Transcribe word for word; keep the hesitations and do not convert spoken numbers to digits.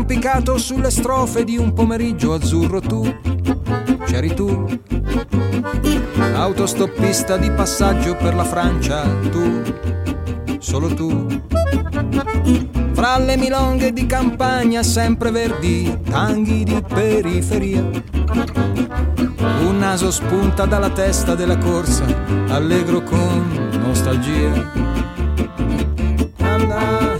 arrampicato sulle strofe di un pomeriggio azzurro, tu c'eri tu, autostoppista di passaggio per la Francia, tu, solo tu, fra le milonghe di campagna sempre verdi, tanghi di periferia, un naso spunta dalla testa della corsa, allegro con nostalgia. Andare